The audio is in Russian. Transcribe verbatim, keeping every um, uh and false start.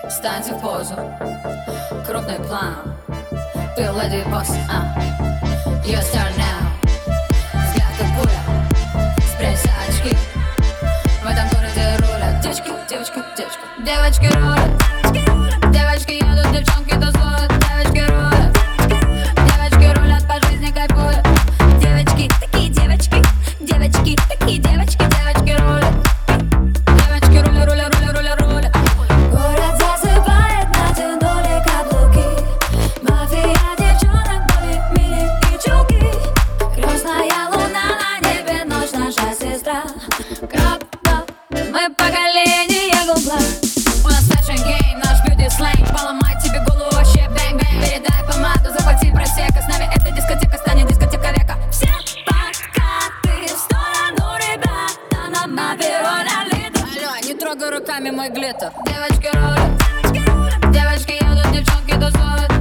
Встаньте в позу, крупный план. Ты леди босс, а Your star now. Взгляд как пуля, спрячься очки. В этом городе рулят девочки, девочки, девочки. Девочки рулят, девочки едут, девчонки тусуют. Девочки рулят, девочки рулят, по жизни кайфуют. Девочки, такие девочки, девочки, такие девочки. Девочки рулят, девочки рулят, рулят, рулят, рулят, рулят. Город засыпает, натянули каблуки. Мафия девчонок, боли, мини и чулки. Красная луна на небе, ночь наша сестра. Краб, мы поколение гугла. У нас fashion game, наш beauty slang. Поломать тебе голову, вообще бэнг-бэнг. Передай помаду, захвати просека. С нами эта дискотека станет дискотека века. Все подкаты в сторону, ребята, на мапе роляли. Алло, не трогай руками мой глиттер. Девочки рулят, девочки едут, девчонки тусуют.